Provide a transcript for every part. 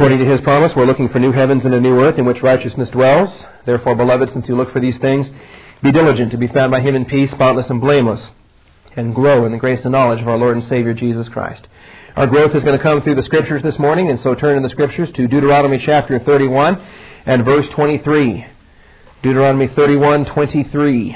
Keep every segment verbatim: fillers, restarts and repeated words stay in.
According to His promise, we're looking for new heavens and a new earth in which righteousness dwells. Therefore, beloved, since you look for these things, be diligent to be found by Him in peace, spotless and blameless, and grow in the grace and knowledge of our Lord and Savior Jesus Christ. Our growth is going to come through the Scriptures this morning, and so turn in the Scriptures to Deuteronomy chapter thirty-one and verse twenty-three. Deuteronomy thirty-one, twenty-three.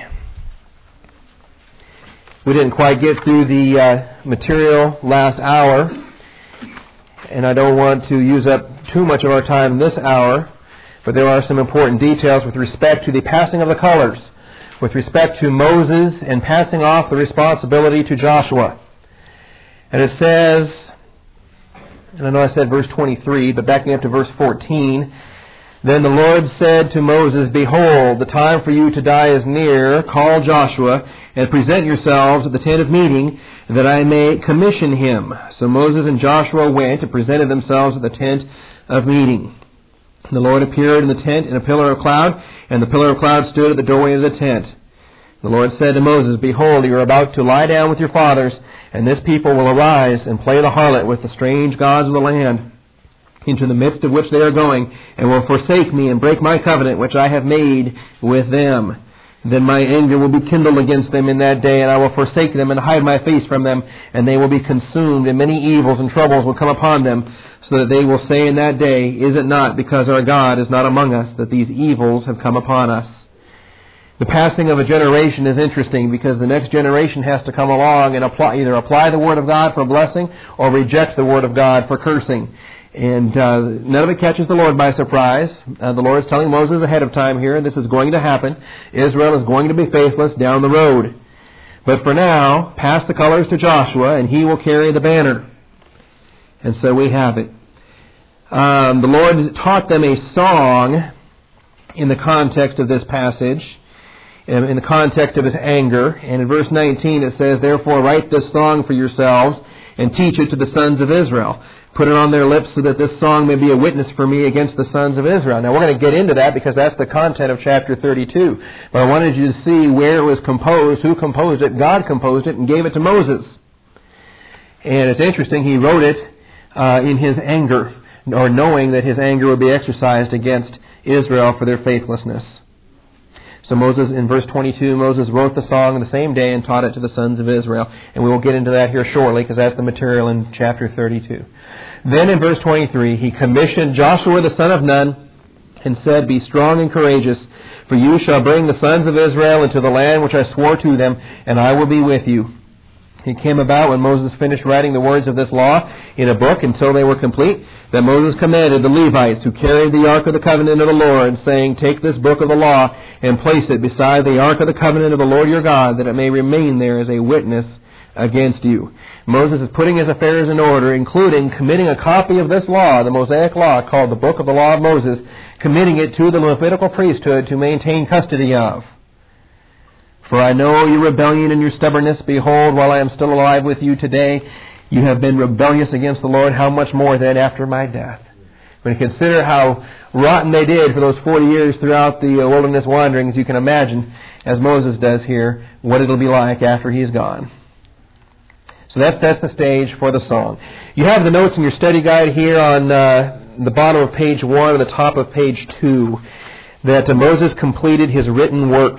We didn't quite get through the uh, material last hour, and I don't want to use up too much of our time this hour, but there are some important details with respect to the passing of the colors, with respect to Moses and passing off the responsibility to Joshua. And it says, and I know I said verse twenty-three, but backing up to verse fourteen, then the Lord said to Moses, behold, the time for you to die is near. Call Joshua and present yourselves at the tent of meeting, that I may commission him. So Moses and Joshua went and presented themselves at the tent of meeting. The Lord appeared in the tent in a pillar of cloud, and the pillar of cloud stood at the doorway of the tent. The Lord said to Moses, behold, you are about to lie down with your fathers, and this people will arise and play the harlot with the strange gods of the land, into the midst of which they are going, and will forsake me and break my covenant which I have made with them. Then my anger will be kindled against them in that day, and I will forsake them and hide my face from them, and they will be consumed, and many evils and troubles will come upon them, so that they will say in that day, is it not because our God is not among us that these evils have come upon us? The passing of a generation is interesting because the next generation has to come along and apply, either apply the Word of God for blessing or reject the Word of God for cursing. And uh, none of it catches the Lord by surprise. Uh, the Lord is telling Moses ahead of time here, this is going to happen. Israel is going to be faithless down the road. But for now, pass the colors to Joshua, and he will carry the banner. And so we have it. Um, the Lord taught them a song in the context of this passage, in the context of His anger. And in verse nineteen it says, therefore write this song for yourselves, and teach it to the sons of Israel. Put it on their lips so that this song may be a witness for me against the sons of Israel. Now we're going to get into that because that's the content of chapter thirty-two. But I wanted you to see where it was composed, who composed it. God composed it and gave it to Moses. And it's interesting, he wrote it uh, in his anger, or knowing that his anger would be exercised against Israel for their faithlessness. So Moses, in verse twenty-two, Moses wrote the song the same day and taught it to the sons of Israel. And we will get into that here shortly because that's the material in chapter thirty-two. Then in verse twenty-three, he commissioned Joshua the son of Nun and said, be strong and courageous, for you shall bring the sons of Israel into the land which I swore to them, and I will be with you. It came about when Moses finished writing the words of this law in a book until they were complete, that Moses commanded the Levites who carried the ark of the covenant of the Lord, saying, take this book of the law and place it beside the ark of the covenant of the Lord your God, that it may remain there as a witness against you. Moses is putting his affairs in order, including committing a copy of this law, the Mosaic law, called the Book of the Law of Moses, committing it to the Levitical priesthood to maintain custody of. For I know your rebellion and your stubbornness. Behold, while I am still alive with you today, you have been rebellious against the Lord. How much more then after my death? When you consider how rotten they did for those forty years throughout the wilderness wanderings, you can imagine, as Moses does here, what it'll be like after he's gone. So that sets the stage for the song. You have the notes in your study guide here on uh, the bottom of page one and the top of page two, that uh, Moses completed his written works.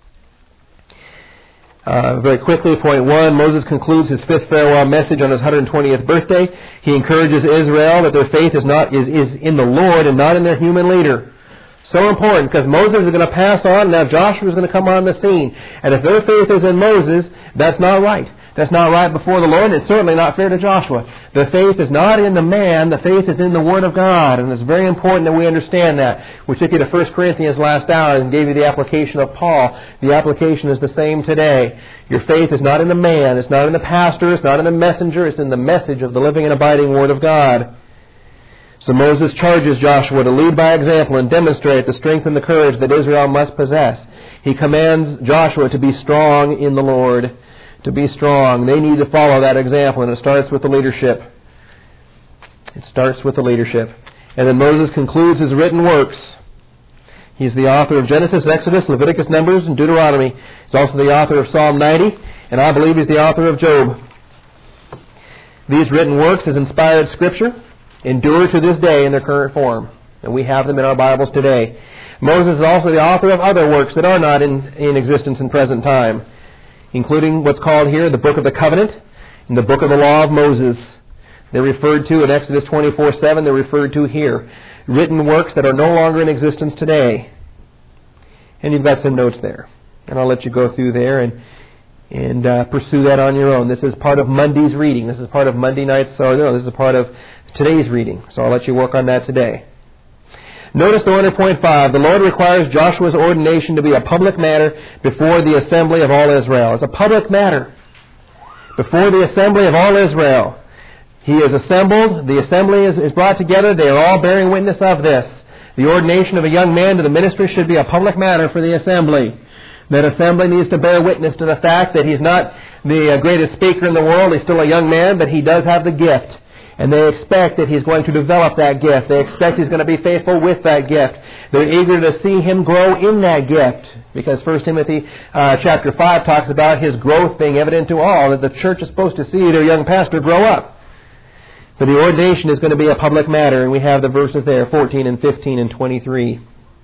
Uh, very quickly, point one, Moses concludes his fifth farewell message on his one hundred twentieth birthday. He encourages Israel that their faith is not is, is in the Lord and not in their human leader. So important, because Moses is going to pass on, now Joshua is going to come on the scene. And if their faith is in Moses, that's not right. That's not right before the Lord, and it's certainly not fair to Joshua. The faith is not in the man, the faith is in the Word of God, and it's very important that we understand that. We took you to First Corinthians last hour and gave you the application of Paul. The application is the same today. Your faith is not in the man, it's not in the pastor, it's not in the messenger, it's in the message of the living and abiding Word of God. So Moses charges Joshua to lead by example and demonstrate the strength and the courage that Israel must possess. He commands Joshua to be strong in the Lord. To be strong. They need to follow that example, and it starts with the leadership. It starts with the leadership. And then Moses concludes his written works. He's the author of Genesis, Exodus, Leviticus, Numbers, and Deuteronomy. He's also the author of Psalm ninety, and I believe he's the author of Job. These written works is inspired Scripture. endure to this day in their current form. And we have them in our Bibles today. Moses is also the author of other works that are not in, in existence in present time, including what's called here the Book of the Covenant and the Book of the Law of Moses. They're referred to in Exodus twenty-four seven. They're referred to here. Written works that are no longer in existence today. And you've got some notes there. And I'll let you go through there and and uh, pursue that on your own. This is part of Monday's reading. This is part of Monday night's, or no, this is part of today's reading. So I'll let you work on that today. Notice the under point five. The Lord requires Joshua's ordination to be a public matter before the assembly of all Israel. It's a public matter. Before the assembly of all Israel. He is assembled. The assembly is, is brought together. They are all bearing witness of this. The ordination of a young man to the ministry should be a public matter for the assembly. That assembly needs to bear witness to the fact that he's not the greatest speaker in the world. He's still a young man, but he does have the gift. And they expect that he's going to develop that gift. They expect he's going to be faithful with that gift. They're eager to see him grow in that gift. Because First Timothy uh, chapter five talks about his growth being evident to all, that the church is supposed to see their young pastor grow up. But the ordination is going to be a public matter, and we have the verses there, fourteen and fifteen and twenty-three.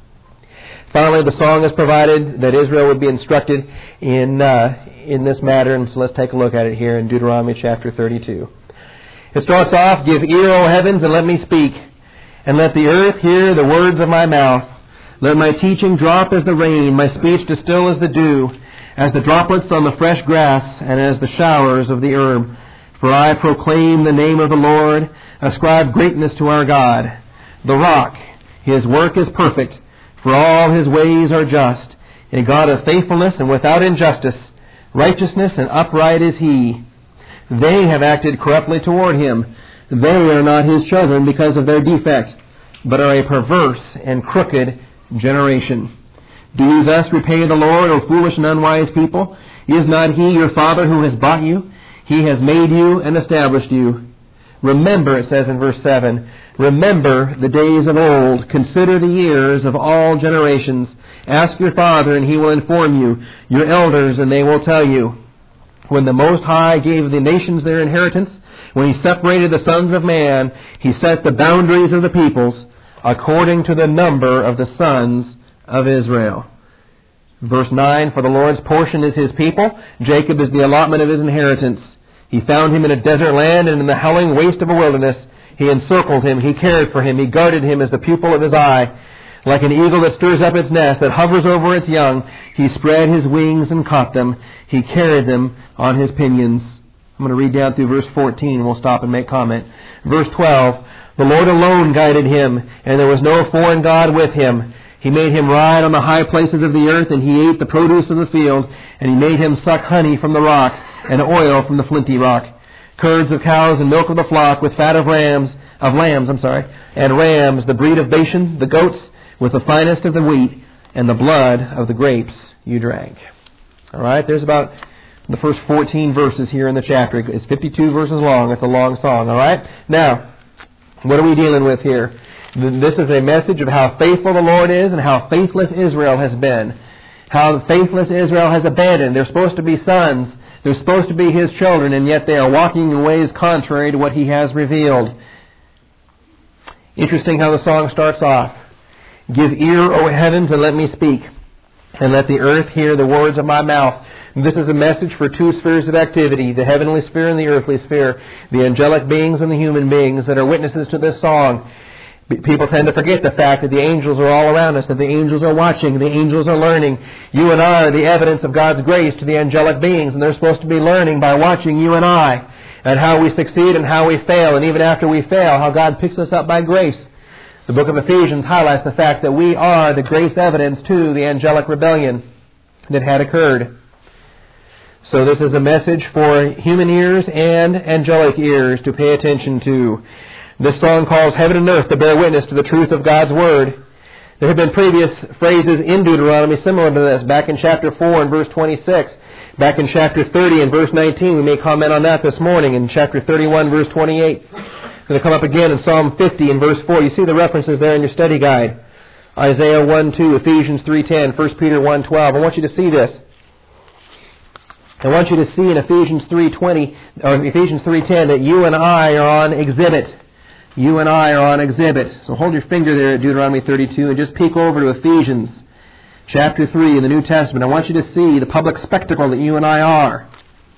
Finally, the song is provided that Israel would be instructed in, uh, in this matter, and so let's take a look at it here in Deuteronomy chapter thirty-two. It starts off, "Give ear, O heavens, and let me speak, and let the earth hear the words of my mouth. Let my teaching drop as the rain, my speech distill as the dew, as the droplets on the fresh grass, and as the showers of the herb. For I proclaim the name of the Lord, ascribe greatness to our God. The rock, his work is perfect, for all his ways are just, a God of faithfulness and without injustice. Righteousness and upright is he. They have acted corruptly toward him. They are not his children because of their defects, but are a perverse and crooked generation. Do you thus repay the Lord, O foolish and unwise people? Is not he your Father who has bought you? He has made you and established you. Remember," it says in verse seven, "remember the days of old. Consider the years of all generations. Ask your father, and he will inform you, your elders, and they will tell you. When the Most High gave the nations their inheritance, when he separated the sons of man, he set the boundaries of the peoples according to the number of the sons of Israel." Verse nine, "For the Lord's portion is his people. Jacob is the allotment of his inheritance. He found him in a desert land and in the howling waste of a wilderness. He encircled him. He cared for him. He guarded him as the pupil of his eye. Like an eagle that stirs up its nest, that hovers over its young, he spread his wings and caught them. He carried them on his pinions." I'm going to read down through verse fourteen, and we'll stop and make comment. Verse twelve, "The Lord alone guided him, and there was no foreign God with him. He made him ride on the high places of the earth, and he ate the produce of the field, and he made him suck honey from the rock, and oil from the flinty rock. Curds of cows and milk of the flock, with fat of rams, of lambs, I'm sorry, and rams, the breed of Bashan, the goats, with the finest of the wheat, and the blood of the grapes you drank." All right, there's about the first fourteen verses here in the chapter. It's fifty-two verses long. It's a long song, all right? Now, what are we dealing with here? This is a message of how faithful the Lord is and how faithless Israel has been. How faithless Israel has abandoned. They're supposed to be sons. They're supposed to be his children, and yet they are walking in ways contrary to what he has revealed. Interesting how the song starts off. "Give ear, O heavens, and let me speak, and let the earth hear the words of my mouth." This is a message for two spheres of activity, the heavenly sphere and the earthly sphere, the angelic beings and the human beings that are witnesses to this song. People tend to forget the fact that the angels are all around us, that the angels are watching, the angels are learning. You and I are the evidence of God's grace to the angelic beings, and they're supposed to be learning by watching you and I, and how we succeed and how we fail, and even after we fail, how God picks us up by grace. The book of Ephesians highlights the fact that we are the grace evidence to the angelic rebellion that had occurred. So this is a message for human ears and angelic ears to pay attention to. This song calls heaven and earth to bear witness to the truth of God's Word. There have been previous phrases in Deuteronomy similar to this, back in chapter four and verse twenty-six. Back in chapter thirty and verse nineteen, we may comment on that this morning. In chapter thirty-one, verse twenty-eight. It's going to come up again in Psalm fifty and verse four. You see the references there in your study guide. Isaiah one two, Ephesians three ten, First Peter one twelve. I want you to see this. I want you to see in Ephesians three twenty, or Ephesians three ten, that you and I are on exhibit. You and I are on exhibit. So hold your finger there at Deuteronomy thirty-two and just peek over to Ephesians chapter three in the New Testament. I want you to see the public spectacle that you and I are.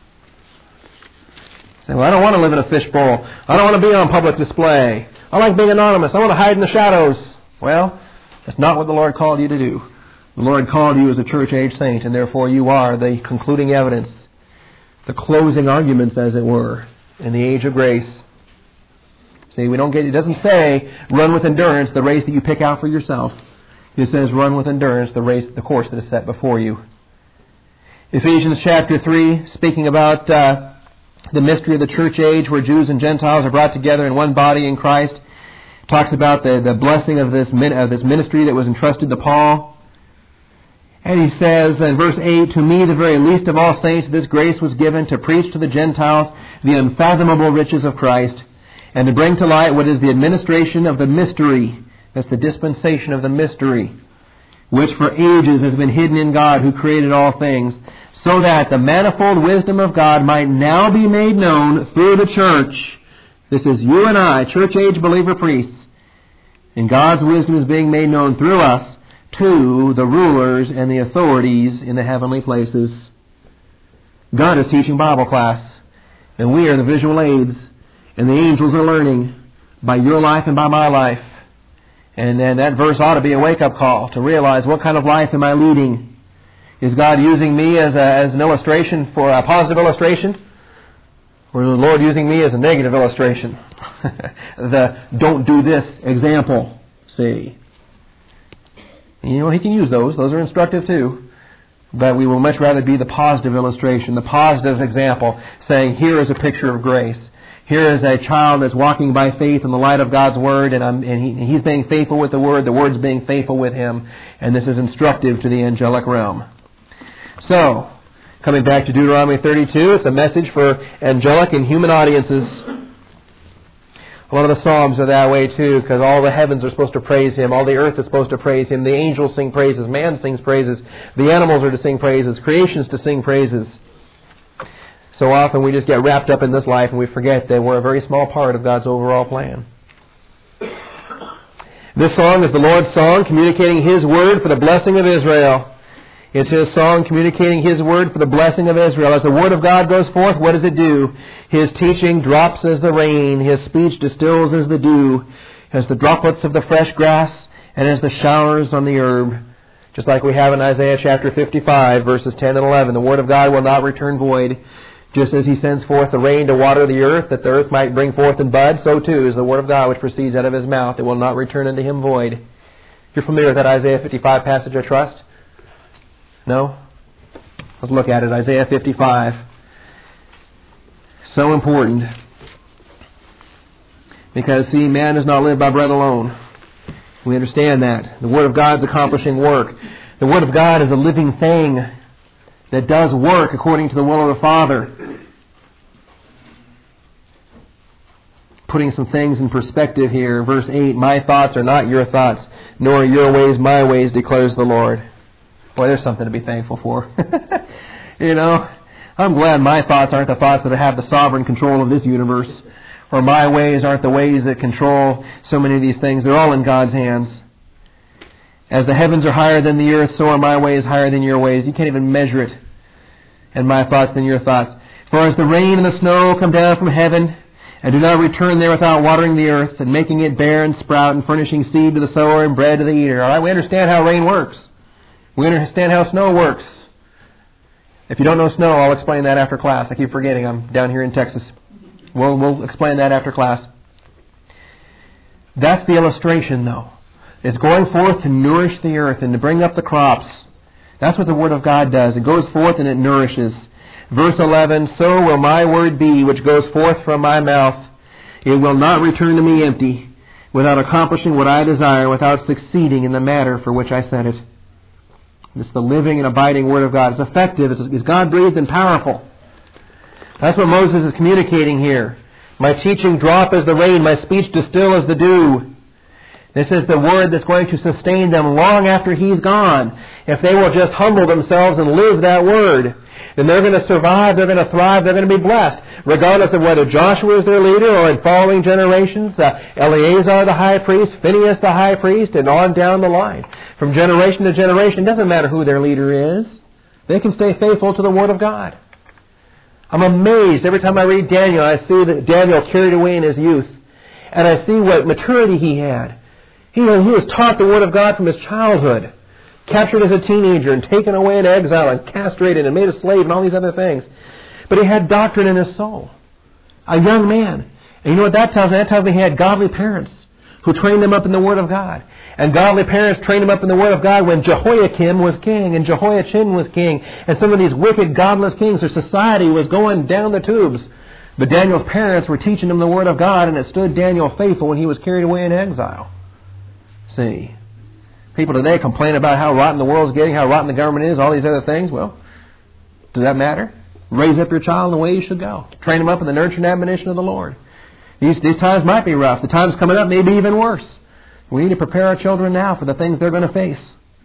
Say, well, I don't want to live in a fishbowl. I don't want to be on public display. I like being anonymous. I want to hide in the shadows. Well, that's not what the Lord called you to do. The Lord called you as a church-age saint, and therefore you are the concluding evidence, the closing arguments, as it were, in the age of grace. See, we don't get, it doesn't say, run with endurance the race that you pick out for yourself. It says, run with endurance the race, the course that is set before you. Ephesians chapter three, speaking about uh, the mystery of the church age where Jews and Gentiles are brought together in one body in Christ, talks about the, the blessing of this, of this ministry that was entrusted to Paul. And he says in verse eight, to me, the very least of all saints, this grace was given to preach to the Gentiles the unfathomable riches of Christ, and to bring to light what is the administration of the mystery. That's the dispensation of the mystery, which for ages has been hidden in God who created all things, so that the manifold wisdom of God might now be made known through the church. This is you and I, church-age believer priests. And God's wisdom is being made known through us to the rulers and the authorities in the heavenly places. God is teaching Bible class, and we are the visual aids, and the angels are learning by your life and by my life. And then that verse ought to be a wake-up call to realize, what kind of life am I leading? Is God using me as, a, as an illustration for a positive illustration? Or is the Lord using me as a negative illustration? The don't do this example. See? You know, He can use those. Those are instructive too. But we will much rather be the positive illustration, the positive example, saying, here is a picture of grace. Here is a child that's walking by faith in the light of God's Word, and, I'm, and he, he's being faithful with the Word, the Word's being faithful with him, and this is instructive to the angelic realm. So, coming back to Deuteronomy thirty-two, it's a message for angelic and human audiences. A lot of the Psalms are that way too, because all the heavens are supposed to praise Him, all the earth is supposed to praise Him, the angels sing praises, man sings praises, the animals are to sing praises, creation's to sing praises. So often we just get wrapped up in this life and we forget that we're a very small part of God's overall plan. This song is the Lord's song, communicating His word for the blessing of Israel. It's His song communicating His word for the blessing of Israel. As the word of God goes forth, what does it do? His teaching drops as the rain, His speech distills as the dew, as the droplets of the fresh grass, and as the showers on the herb. Just like we have in Isaiah chapter fifty-five, verses ten and eleven. The word of God will not return void. Just as He sends forth the rain to water the earth, that the earth might bring forth and bud, so too is the word of God which proceeds out of His mouth. It will not return unto Him void. You're familiar with that Isaiah fifty-five passage, I trust? No? Let's look at it. Isaiah fifty-five. So important. Because, see, man does not live by bread alone. We understand that. The Word of God is accomplishing work. The Word of God is a living thing that does work according to the will of the Father. Putting some things in perspective here. Verse eight, my thoughts are not your thoughts, nor are your ways my ways, declares the Lord. Boy, there's something to be thankful for. You know, I'm glad my thoughts aren't the thoughts that have the sovereign control of this universe, or my ways aren't the ways that control so many of these things. They're all in God's hands. As the heavens are higher than the earth, so are my ways higher than your ways. You can't even measure it. And my thoughts than your thoughts. For as the rain and the snow come down from heaven, and do not return there without watering the earth, and making it bear and sprout, and furnishing seed to the sower and bread to the eater. All right, we understand how rain works. We understand how snow works. If you don't know snow, I'll explain that after class. I keep forgetting I'm down here in Texas. We'll, we'll explain that after class. That's the illustration, though. It's going forth to nourish the earth and to bring up the crops. That's what the Word of God does. It goes forth and it nourishes. Verse eleven, so will my word be which goes forth from my mouth. It will not return to me empty, without accomplishing what I desire, without succeeding in the matter for which I sent it. It's the living and abiding Word of God. It's effective. It's God-breathed and powerful. That's what Moses is communicating here. My teaching drop as the rain, my speech distill as the dew. This is the word that's going to sustain them long after He's gone. If they will just humble themselves and live that word, then they're going to survive, they're going to thrive, they're going to be blessed. Regardless of whether Joshua is their leader or in following generations, uh, Eleazar the high priest, Phinehas the high priest, and on down the line. From generation to generation, it doesn't matter who their leader is. They can stay faithful to the Word of God. I'm amazed every time I read Daniel, I see that Daniel carried away in his youth. And I see what maturity he had. He, he was taught the Word of God from his childhood. Captured as a teenager and taken away in exile and castrated and made a slave and all these other things. But he had doctrine in his soul. A young man. And you know what that tells me? That tells me he had godly parents who trained him up in the Word of God. And godly parents trained him up in the Word of God when Jehoiakim was king and Jehoiachin was king. And some of these wicked, godless kings, their society was going down the tubes. But Daniel's parents were teaching him the Word of God, and it stood Daniel faithful when he was carried away in exile. See? People today complain about how rotten the world's getting, how rotten the government is, all these other things. Well, does that matter? Raise up your child in the way you should go. Train them up in the nurture and admonition of the Lord. These, these times might be rough. The times coming up may be even worse. We need to prepare our children now for the things they're going to face.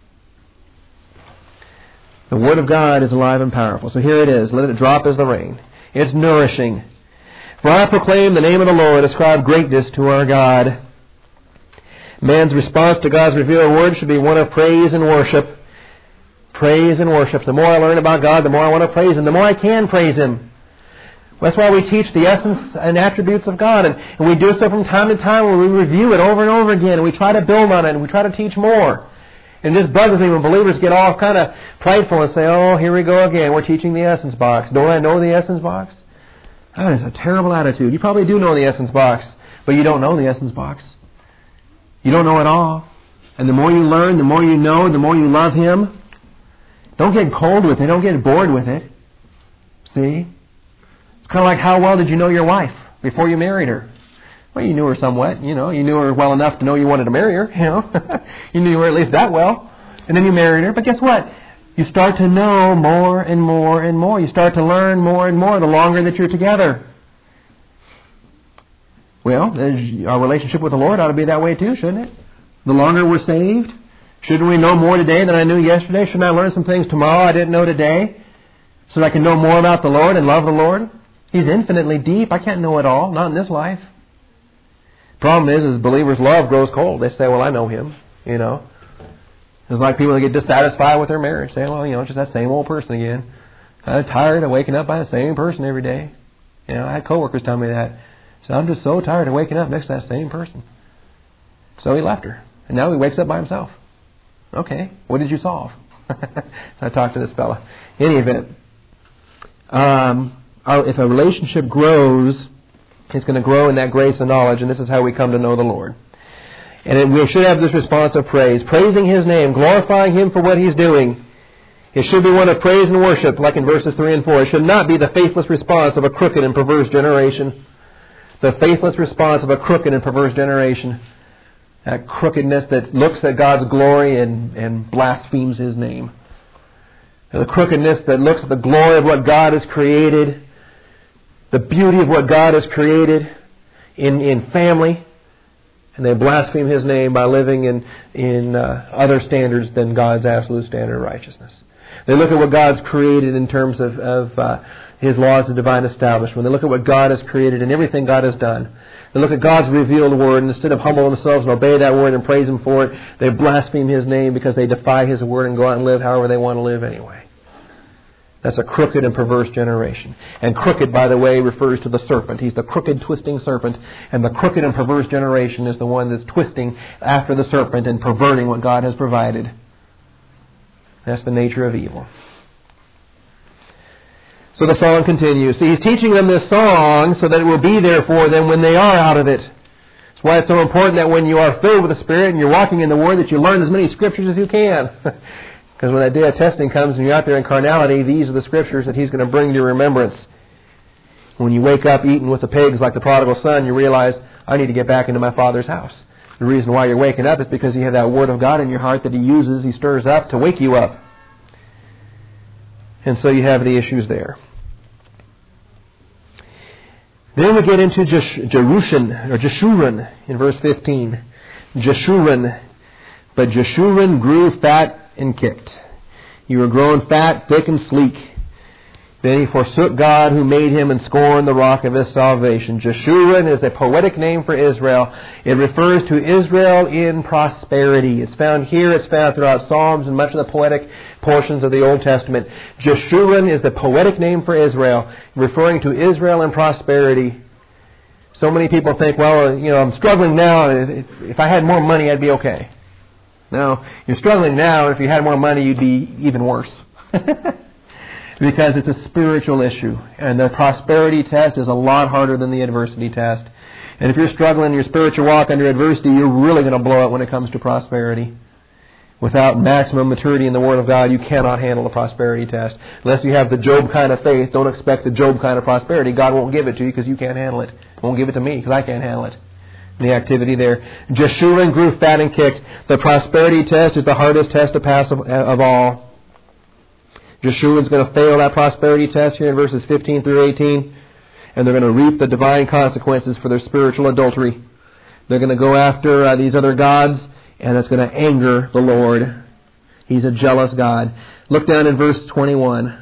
The Word of God is alive and powerful. So here it is. Let it drop as the rain. It's nourishing. For I proclaim the name of the Lord, ascribe greatness to our God. Man's response to God's revealed Word should be one of praise and worship. Praise and worship. The more I learn about God, the more I want to praise Him. The more I can praise Him. That's why we teach the essence and attributes of God. And, and we do so from time to time where we review it over and over again. And we try to build on it. And we try to teach more. And it just bugs me when believers get all kind of prideful and say, oh, here we go again. We're teaching the essence box. Don't I know the essence box? That is a terrible attitude. You probably do know the essence box. But you don't know the essence box. You don't know it all. And the more you learn, the more you know, the more you love Him. Don't get cold with it. Don't get bored with it. See? It's kind of like, how well did you know your wife before you married her? Well, you knew her somewhat. You know, you knew her well enough to know you wanted to marry her. You know, you knew her at least that well. And then you married her. But guess what? You start to know more and more and more. You start to learn more and more the longer that you're together. Well, our relationship with the Lord ought to be that way too, shouldn't it? The longer we're saved, shouldn't we know more today than I knew yesterday? Shouldn't I learn some things tomorrow I didn't know today? So that I can know more about the Lord and love the Lord? He's infinitely deep. I can't know it all, not in this life. Problem is, is believers' love grows cold. They say, well, I know Him, you know. It's like people that get dissatisfied with their marriage. Say, well, you know, it's just that same old person again. I'm tired of waking up by the same person every day. You know, I had coworkers tell me that. So I'm just so tired of waking up next to that same person. So he left her. And now he wakes up by himself. Okay, what did you solve? So I talked to this fella. In any event, um, our, if a relationship grows, it's going to grow in that grace and knowledge, and this is how we come to know the Lord. And it, we should have this response of praise, praising His name, glorifying Him for what He's doing. It should be one of praise and worship, like in verses three and four. It should not be the faithless response of a crooked and perverse generation. The faithless response of a crooked and perverse generation. That crookedness that looks at God's glory and, and blasphemes His name. And the crookedness that looks at the glory of what God has created, the beauty of what God has created in, in family, and they blaspheme His name by living in, in uh, other standards than God's absolute standard of righteousness. They look at what God's created in terms of, of uh, His laws of divine establishment. They look at what God has created and everything God has done. They look at God's revealed Word, and instead of humble themselves and obey that Word and praise Him for it, they blaspheme His name because they defy His Word and go out and live however they want to live anyway. That's a crooked and perverse generation. And crooked, by the way, refers to the serpent. He's the crooked, twisting serpent. And the crooked and perverse generation is the one that's twisting after the serpent and perverting what God has provided. That's the nature of evil. So the song continues. See, he's teaching them this song so that it will be there for them when they are out of it. That's why it's so important that when you are filled with the Spirit and you're walking in the Word, that you learn as many Scriptures as you can. Because when that day of testing comes and you're out there in carnality, these are the Scriptures that He's going to bring to your remembrance. When you wake up eating with the pigs like the prodigal son, you realize, I need to get back into my Father's house. The reason why you're waking up is because you have that Word of God in your heart that He uses, He stirs up to wake you up. And so you have the issues there. Then we get into Jeshurun, or Jeshurun, in verse fifteen. Jeshurun. But Jeshurun grew fat and kicked. He were grown fat, thick, and sleek. Then he forsook God who made him and scorned the rock of his salvation. Jeshurun is a poetic name for Israel. It refers to Israel in prosperity. It's found here, it's found throughout Psalms and much of the poetic portions of the Old Testament. Jeshurun is the poetic name for Israel, referring to Israel in prosperity. So many people think, well, you know, I'm struggling now. If, if I had more money, I'd be okay. No, you're struggling now. If you had more money, you'd be even worse. Because it's a spiritual issue. And the prosperity test is a lot harder than the adversity test. And if you're struggling in your spiritual walk under adversity, you're really going to blow it when it comes to prosperity. Without maximum maturity in the Word of God, you cannot handle the prosperity test. Unless you have the Job kind of faith, don't expect the Job kind of prosperity. God won't give it to you because you can't handle it. He won't give it to me because I can't handle it. The activity there. Jeshurun grew fat and kicked. The prosperity test is the hardest test to pass of, of all. Jeshurun's going to fail that prosperity test here in verses fifteen through eighteen. And they're going to reap the divine consequences for their spiritual adultery. They're going to go after uh, these other gods, and it's going to anger the Lord. He's a jealous God. Look down in verse twenty-one.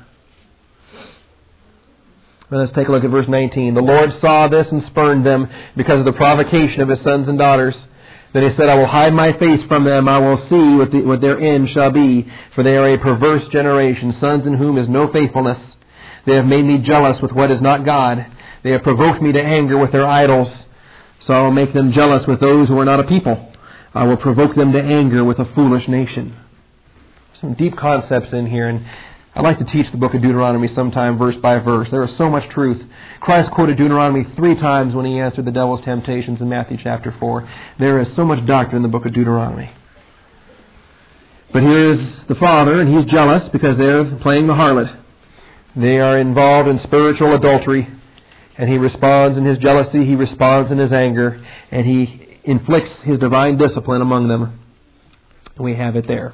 Let's take a look at verse nineteen. The Lord saw this and spurned them because of the provocation of his sons and daughters. Then he said, I will hide my face from them. I will see what, the, what their end shall be. For they are a perverse generation, sons in whom is no faithfulness. They have made me jealous with what is not God. They have provoked me to anger with their idols. So I will make them jealous with those who are not a people. I will provoke them to anger with a foolish nation. Some deep concepts in here, and I'd like to teach the book of Deuteronomy sometime verse by verse. There is so much truth. Christ quoted Deuteronomy three times when he answered the devil's temptations in Matthew chapter four. There is so much doctrine in the book of Deuteronomy. But here is the father, and he's jealous because they're playing the harlot. They are involved in spiritual adultery, and he responds in his jealousy, he responds in his anger, and he inflicts his divine discipline among them. We have it there.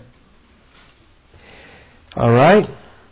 All right.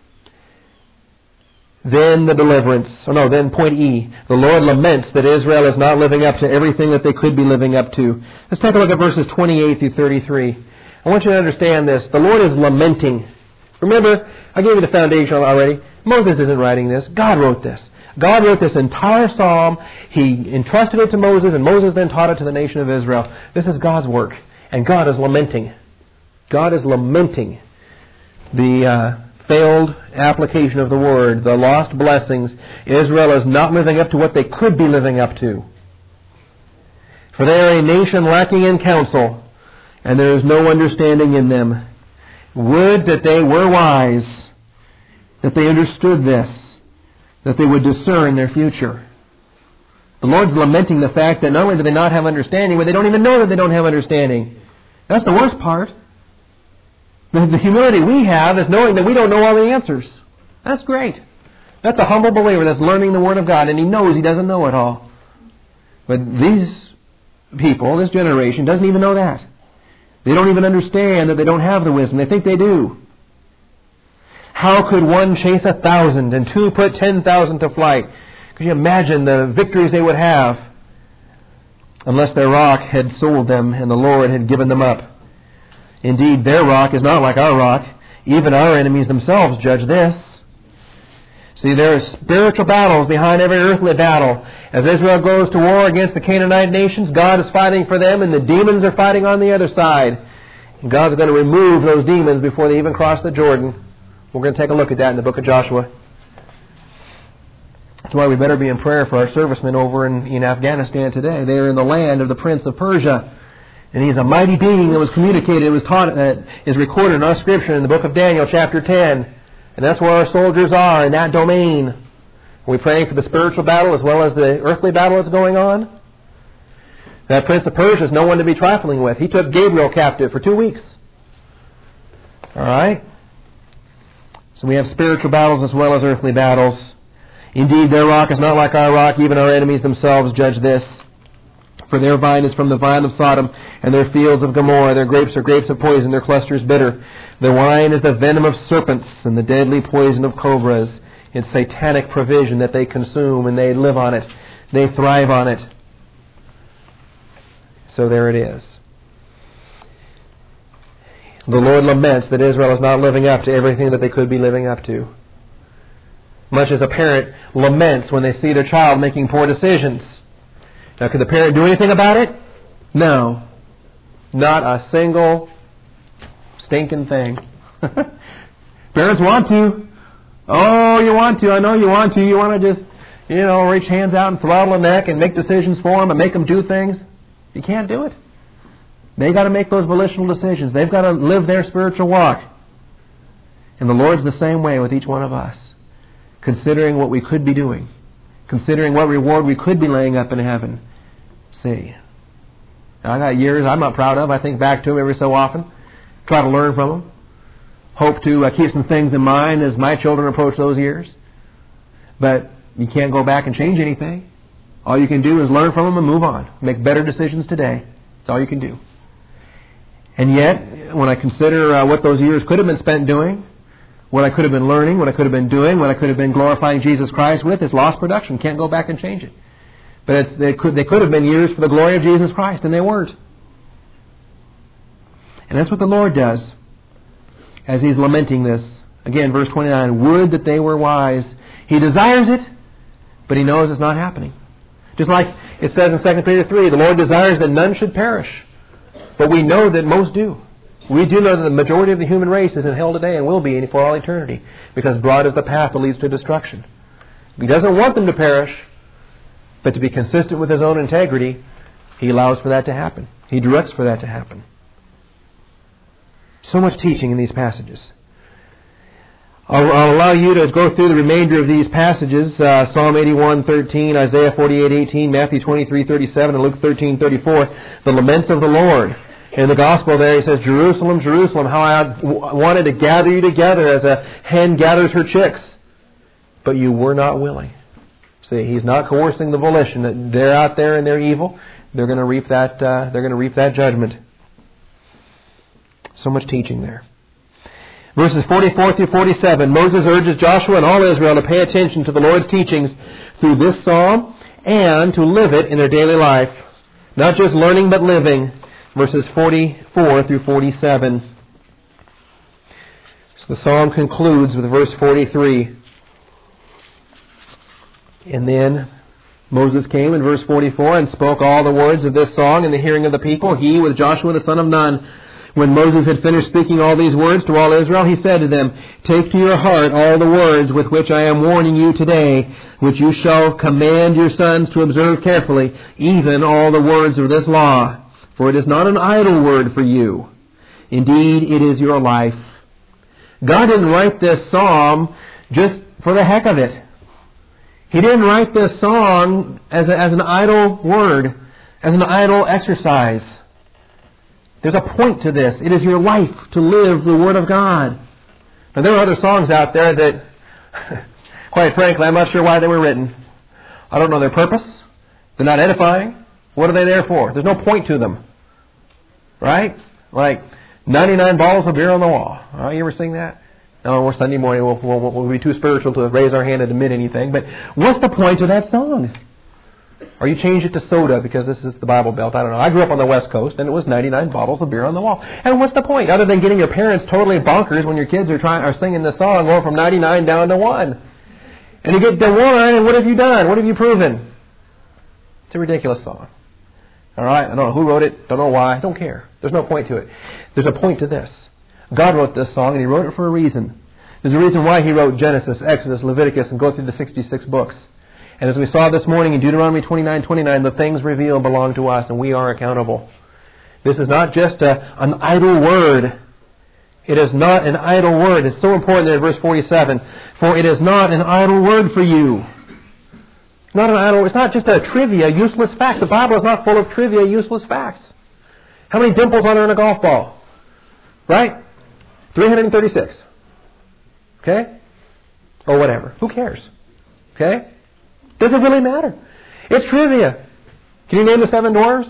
Then the deliverance. Oh no, then point E. The Lord laments that Israel is not living up to everything that they could be living up to. Let's take a look at verses twenty-eight through thirty-three. I want you to understand this. The Lord is lamenting. Remember, I gave you the foundation already. Moses isn't writing this. God wrote this. God wrote this entire psalm. He entrusted it to Moses, and Moses then taught it to the nation of Israel. This is God's work, and God is lamenting. God is lamenting the uh, failed application of the Word, the lost blessings. Israel is not living up to what they could be living up to. For they are a nation lacking in counsel, and there is no understanding in them. Would that they were wise, that they understood this, that they would discern their future. The Lord's lamenting the fact that not only do they not have understanding, but they don't even know that they don't have understanding. That's the worst part. The humility we have is knowing that we don't know all the answers. That's great. That's a humble believer that's learning the Word of God, and he knows he doesn't know it all. But these people, this generation, doesn't even know that. They don't even understand that they don't have the wisdom. They think they do. How could one chase a thousand and two put ten thousand to flight? Could you imagine the victories they would have unless their rock had sold them and the Lord had given them up? Indeed, their rock is not like our rock. Even our enemies themselves judge this. See, there are spiritual battles behind every earthly battle. As Israel goes to war against the Canaanite nations, God is fighting for them, and the demons are fighting on the other side. And God's going to remove those demons before they even cross the Jordan. We're going to take a look at that in the book of Joshua. That's why we better be in prayer for our servicemen over in, in Afghanistan today. They are in the land of the Prince of Persia. And he's a mighty being that was communicated, it was taught, that is recorded in our scripture in the book of Daniel, chapter ten. And that's where our soldiers are, in that domain. Are we praying for the spiritual battle as well as the earthly battle that's going on? That Prince of Persia is no one to be trifling with. He took Gabriel captive for two weeks. All right? So we have spiritual battles as well as earthly battles. Indeed, their rock is not like our rock. Even our enemies themselves judge this. For their vine is from the vine of Sodom, and their fields of Gomorrah. Their grapes are grapes of poison, their clusters bitter. Their wine is the venom of serpents, and the deadly poison of cobras. It's satanic provision that they consume, and they live on it. They thrive on it. So there it is. The Lord laments that Israel is not living up to everything that they could be living up to. Much as a parent laments when they see their child making poor decisions. Now, could the parent do anything about it? No. Not a single stinking thing. Parents want to. Oh, you want to. I know you want to. You want to just, you know, reach hands out and throttle a neck and make decisions for them and make them do things. You can't do it. They got to make those volitional decisions. They've got to live their spiritual walk. And the Lord's the same way with each one of us. Considering what we could be doing. Considering what reward we could be laying up in heaven. See. Now, I got years I'm not proud of. I think back to them every so often. Try to learn from them. Hope to uh, keep some things in mind as my children approach those years. But you can't go back and change anything. All you can do is learn from them and move on. Make better decisions today. That's all you can do. And yet, when I consider uh, what those years could have been spent doing, what I could have been learning, what I could have been doing, what I could have been glorifying Jesus Christ with, it's lost production. Can't go back and change it. But it's, they could they could have been years for the glory of Jesus Christ, and they weren't. And that's what the Lord does as He's lamenting this. Again, verse twenty-nine, would that they were wise. He desires it, but He knows it's not happening. Just like it says in Second Peter three, the Lord desires that none should perish. But we know that most do. We do know that the majority of the human race is in hell today and will be for all eternity, because broad is the path that leads to destruction. He doesn't want them to perish, but to be consistent with His own integrity, He allows for that to happen. He directs for that to happen. So much teaching in these passages. I'll, I'll allow you to go through the remainder of these passages, uh, Psalm eighty-one thirteen, Isaiah forty-eight eighteen, Matthew twenty-three thirty-seven, and Luke thirteen thirty-four, the laments of the Lord. In the Gospel there He says, Jerusalem, Jerusalem, how I wanted to gather you together as a hen gathers her chicks, but you were not willing. See, He's not coercing the volition. That they're out there and they're evil. They're going to reap that. Uh, they're going to reap that judgment. So much teaching there. Verses forty-four through forty-seven, Moses urges Joshua and all Israel to pay attention to the Lord's teachings through this psalm and to live it in their daily life. Not just learning, but living. Verses forty-four through forty-seven. So the psalm concludes with verse forty-three. And then Moses came in verse forty-four and spoke all the words of this song in the hearing of the people, he with Joshua the son of Nun. When Moses had finished speaking all these words to all Israel, he said to them, take to your heart all the words with which I am warning you today, which you shall command your sons to observe carefully, even all the words of this law. For it is not an idle word for you. Indeed, it is your life. God didn't write this psalm just for the heck of it. He didn't write this song as, a, as an idle word, as an idle exercise. There's a point to this. It is your life to live the Word of God. Now, there are other songs out there that, quite frankly, I'm not sure why they were written. I don't know their purpose. They're not edifying. What are they there for? There's no point to them. Right? Like ninety-nine bottles of beer on the wall. Oh, you ever sing that? No, we're Sunday morning. We'll, we'll, we'll be too spiritual to raise our hand and admit anything. But what's the point of that song? Or you change it to soda because this is the Bible Belt. I don't know. I grew up on the West Coast and it was ninety-nine bottles of beer on the wall. And what's the point? Other than getting your parents totally bonkers when your kids are trying are singing the song going from ninety-nine down to one. And you get to one and what have you done? What have you proven? It's a ridiculous song. Alright? I don't know who wrote it. Don't know why. Don't care. There's no point to it. There's a point to this. God wrote this song and He wrote it for a reason. There's a reason why He wrote Genesis, Exodus, Leviticus, and go through the sixty-six books. And as we saw this morning in Deuteronomy twenty-nine twenty-nine, the things revealed belong to us and we are accountable. This is not just a, an idle word. It is not an idle word. It's so important there in verse forty-seven. For it is not an idle word for you. Not an idle. It's not just a trivia, useless fact. The Bible is not full of trivia, useless facts. How many dimples are there in a golf ball? Right? three hundred thirty-six. Okay? Or whatever. Who cares? Okay? Does it really matter? It's trivia. Can you name the seven dwarves?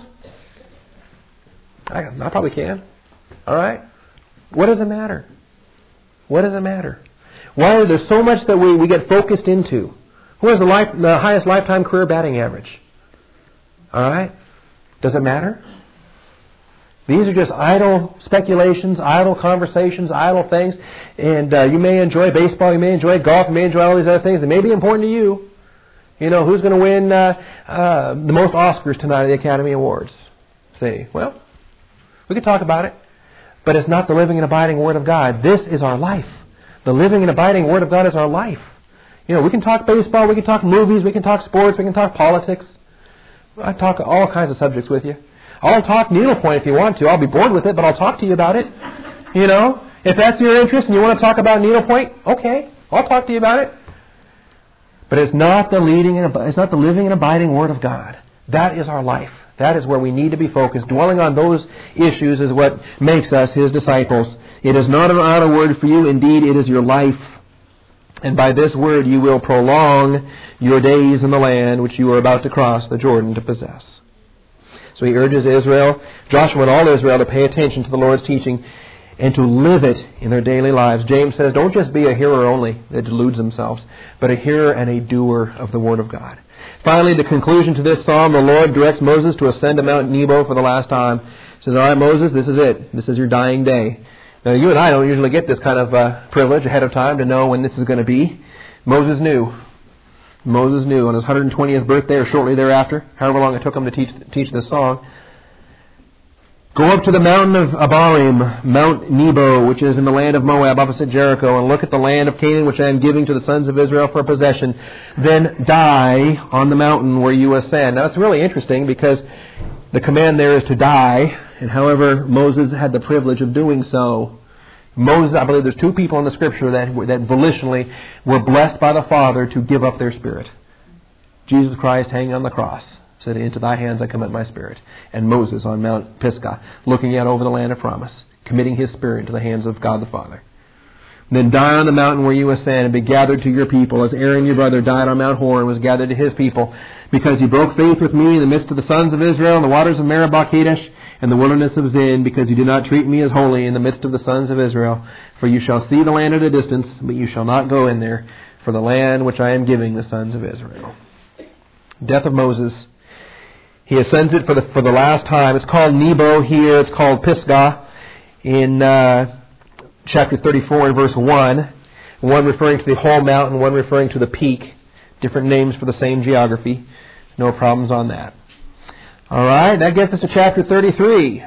I, I probably can. All right? What does it matter? What does it matter? Why is there so much that we, we get focused into? Who has the, life, the highest lifetime career batting average? All right? Does it matter? These are just idle speculations, idle conversations, idle things. And uh, you may enjoy baseball, you may enjoy golf, you may enjoy all these other things. They may be important to you. You know, who's going to win uh, uh, the most Oscars tonight at the Academy Awards? See, well, we could talk about it. But it's not the living and abiding Word of God. This is our life. The living and abiding Word of God is our life. You know, we can talk baseball, we can talk movies, we can talk sports, we can talk politics. I talk all kinds of subjects with you. I'll talk needlepoint if you want to. I'll be bored with it, but I'll talk to you about it. You know, if that's your interest and you want to talk about needlepoint, okay, I'll talk to you about it. But it's not the leading and it's not the living and abiding Word of God. That is our life. That is where we need to be focused. Dwelling on those issues is what makes us His disciples. It is not an idle word for you. Indeed, it is your life. And by this word you will prolong your days in the land which you are about to cross the Jordan to possess. So He urges Israel, Joshua and all Israel, to pay attention to the Lord's teaching and to live it in their daily lives. James says, don't just be a hearer only that deludes themselves, but a hearer and a doer of the Word of God. Finally, the conclusion to this psalm, the Lord directs Moses to ascend to Mount Nebo for the last time. He says, all right, Moses, this is it. This is your dying day. Now, you and I don't usually get this kind of uh, privilege ahead of time to know when this is going to be. Moses knew. Moses knew on his one hundred twentieth birthday or shortly thereafter, however long it took him to teach, teach this song. Go up to the mountain of Abarim, Mount Nebo, which is in the land of Moab opposite Jericho, and look at the land of Canaan, which I am giving to the sons of Israel for possession. Then die on the mountain where you ascend. Now, it's really interesting because the command there is to die, and however, Moses had the privilege of doing so. Moses, I believe there's two people in the Scripture that, that volitionally were blessed by the Father to give up their spirit. Jesus Christ hanging on the cross said, into thy hands I commit my spirit. And Moses on Mount Pisgah, looking out over the land of promise, committing his spirit into the hands of God the Father. Then die on the mountain where you ascend and be gathered to your people, as Aaron your brother died on Mount Hor and was gathered to his people, because he broke faith with me in the midst of the sons of Israel in the waters of Meribah Kadesh and the wilderness of Zin, because you did not treat me as holy in the midst of the sons of Israel. For you shall see the land at a distance, but you shall not go in there, for the land which I am giving the sons of Israel. Death of Moses. He ascends it for the for the last time. It's called Nebo here. It's called Pisgah in uh, chapter thirty-four and verse one. One referring to the whole mountain, one referring to the peak. Different names for the same geography. No problems on that. All right, that gets us to chapter thirty-three.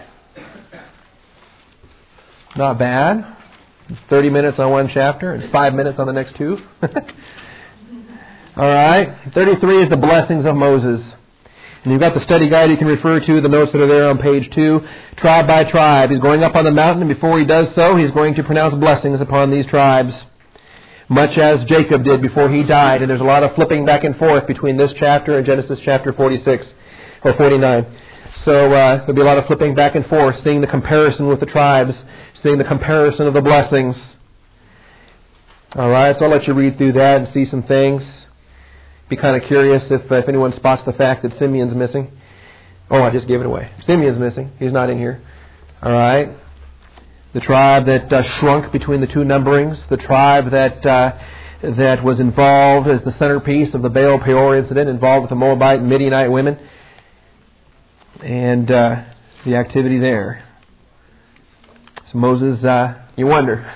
Not bad. thirty minutes on one chapter and five minutes on the next two. All right, thirty-three is the blessings of Moses. And you've got the study guide you can refer to, the notes that are there on page two. Tribe by tribe. He's going up on the mountain, and before he does so, he's going to pronounce blessings upon these tribes, much as Jacob did before he died. And there's a lot of flipping back and forth between this chapter and Genesis chapter forty-six or forty-nine. So uh, there'll be a lot of flipping back and forth, seeing the comparison with the tribes, seeing the comparison of the blessings. All right, so I'll let you read through that and see some things. Be kind of curious if, uh, if anyone spots the fact that Simeon's missing. Oh, I just gave it away. Simeon's missing. He's not in here. All right. The tribe that uh, shrunk between the two numberings. The tribe that uh, that was involved as the centerpiece of the Baal Peor incident, involved with the Moabite and Midianite women. And uh, the activity there. So Moses, uh, you wonder.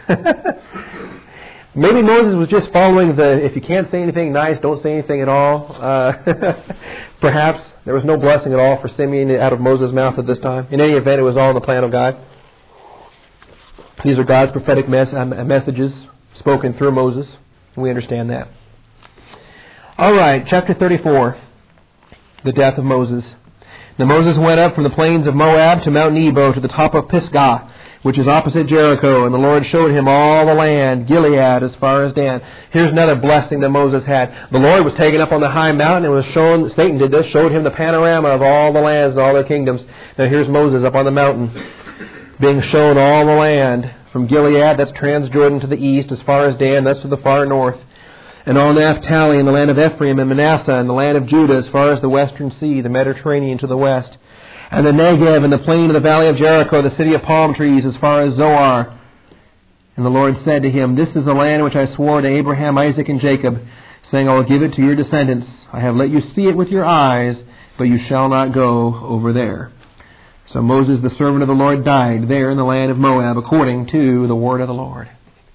Maybe Moses was just following the, if you can't say anything nice, don't say anything at all. Uh, perhaps there was no blessing at all for Simeon out of Moses' mouth at this time. In any event, it was all in the plan of God. These are God's prophetic mes- messages spoken through Moses. We understand that. All right, chapter thirty-four, the death of Moses. Now Moses went up from the plains of Moab to Mount Nebo to the top of Pisgah, which is opposite Jericho, and the Lord showed him all the land, Gilead as far as Dan. Here's another blessing that Moses had. The Lord was taken up on the high mountain and was shown, Satan did this, showed him the panorama of all the lands and all their kingdoms. Now here's Moses up on the mountain, being shown all the land. From Gilead, that's Transjordan to the east, as far as Dan, that's to the far north. And all Naphtali and the land of Ephraim and Manasseh and the land of Judah, as far as the western sea, the Mediterranean to the west. And the Negev and the plain of the valley of Jericho, the city of palm trees, as far as Zoar. And the Lord said to him, this is the land which I swore to Abraham, Isaac, and Jacob, saying, I will give it to your descendants. I have let you see it with your eyes, but you shall not go over there. So Moses, the servant of the Lord, died there in the land of Moab according to the word of the Lord.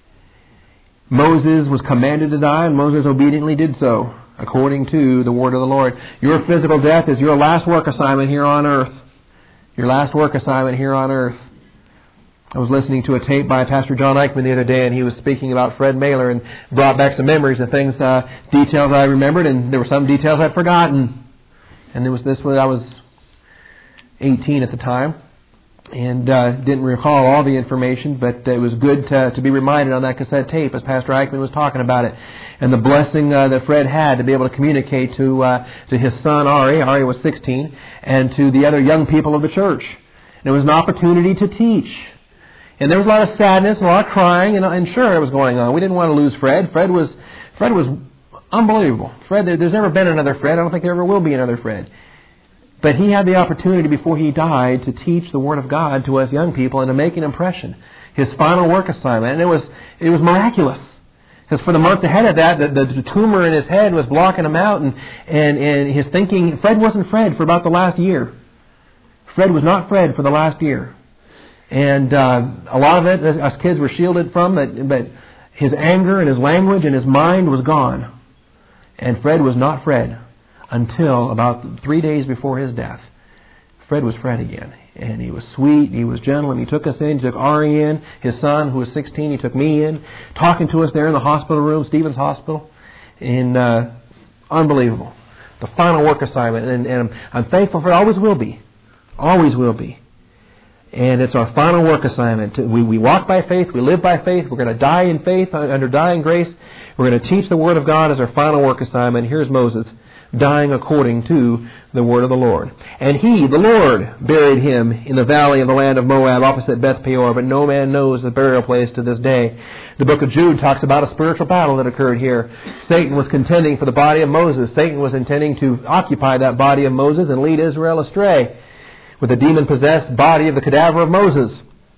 Moses was commanded to die, and Moses obediently did so according to the word of the Lord. Your physical death is your last work assignment here on earth. Your last work assignment here on earth. I was listening to a tape by Pastor John Eichmann the other day, and he was speaking about Fred Mailer and brought back some memories and things, uh, details I remembered, and there were some details I'd forgotten. And there was this one, I was eighteen at the time, and uh, didn't recall all the information, but it was good to, to be reminded on that cassette tape as Pastor Eichmann was talking about it. And the blessing uh, that Fred had to be able to communicate to uh, to his son Ari, Ari was sixteen, and to the other young people of the church. And it was an opportunity to teach. And there was a lot of sadness, a lot of crying, and, and sure it was going on. We didn't want to lose Fred. Fred was Fred was unbelievable. Fred, there's never been another Fred. I don't think there ever will be another Fred. But he had the opportunity before he died to teach the Word of God to us young people and to make an impression. His final work assignment. And it was it was miraculous. Because for the months ahead of that, the, the tumor in his head was blocking him out. And, and, and his thinking, Fred wasn't Fred for about the last year. Fred was not Fred for the last year. And uh, a lot of it, us kids were shielded from, but, but his anger and his language and his mind was gone. And Fred was not Fred until about three days before his death. Fred was Fred again. And he was sweet, he was gentle, and he took us in, he took Ari in, his son who was sixteen, he took me in, talking to us there in the hospital room, Stevens Hospital. And uh, unbelievable. The final work assignment. And, and I'm thankful for it, always will be. Always will be. And it's our final work assignment. We, we walk by faith, we live by faith, we're going to die in faith, under dying grace. We're going to teach the Word of God as our final work assignment. Here's Moses, dying according to the word of the Lord. And he, the Lord, buried him in the valley of the land of Moab, opposite Beth Peor, but no man knows the burial place to this day. The book of Jude talks about a spiritual battle that occurred here. Satan was contending for the body of Moses. Satan was intending to occupy that body of Moses and lead Israel astray with the demon-possessed body of the cadaver of Moses.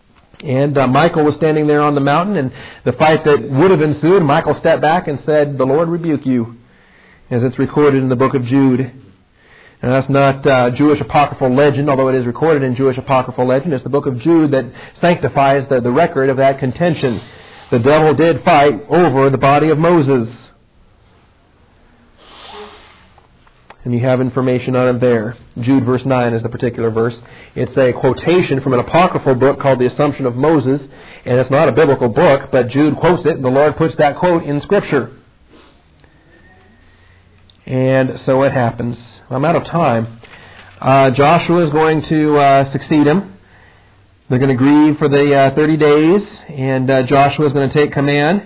And uh, Michael was standing there on the mountain, and the fight that would have ensued, Michael stepped back and said, "The Lord rebuke you," as it's recorded in the book of Jude. And that's not uh, Jewish apocryphal legend, although it is recorded in Jewish apocryphal legend. It's the book of Jude that sanctifies the, the record of that contention. The devil did fight over the body of Moses. And you have information on it there. Jude verse nine is the particular verse. It's a quotation from an apocryphal book called The Assumption of Moses. And it's not a biblical book, but Jude quotes it, and the Lord puts that quote in Scripture. And so it happens. I'm out of time. Uh, Joshua is going to uh, succeed him. They're going to grieve for the uh, thirty days, and uh, Joshua is going to take command.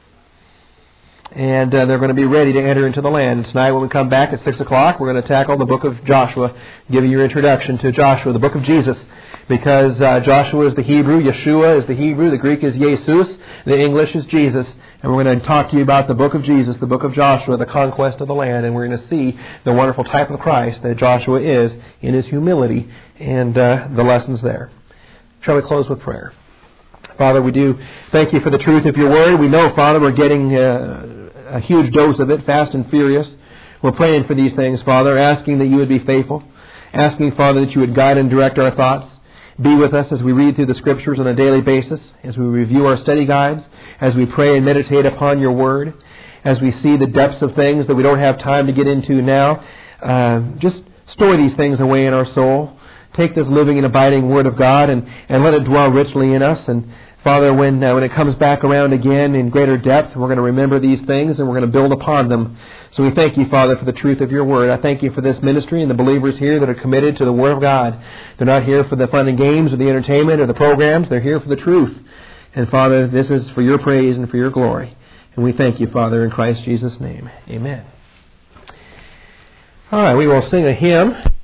And uh, they're going to be ready to enter into the land. And tonight when we come back at six o'clock, we're going to tackle the book of Joshua, give you your introduction to Joshua, the book of Jesus. Because uh, Joshua is the Hebrew, Yeshua is the Hebrew, the Greek is Jesus, the English is Jesus. And we're going to talk to you about the book of Jesus, the book of Joshua, the conquest of the land. And we're going to see the wonderful type of Christ that Joshua is in his humility and uh, the lessons there. Shall we close with prayer? Father, we do thank you for the truth of your word. We know, Father, we're getting uh, a huge dose of it, fast and furious. We're praying for these things, Father, asking that you would be faithful, asking, Father, that you would guide and direct our thoughts. Be with us as we read through the Scriptures on a daily basis, as we review our study guides, as we pray and meditate upon your word, as we see the depths of things that we don't have time to get into now. Uh, just store these things away in our soul. Take this living and abiding Word of God and, and let it dwell richly in us. And Father, when uh, when it comes back around again in greater depth, we're going to remember these things and we're going to build upon them. So we thank you, Father, for the truth of your word. I thank you for this ministry and the believers here that are committed to the Word of God. They're not here for the fun and games or the entertainment or the programs. They're here for the truth. And Father, this is for your praise and for your glory. And we thank you, Father, in Christ Jesus' name. Amen. All right, we will sing a hymn.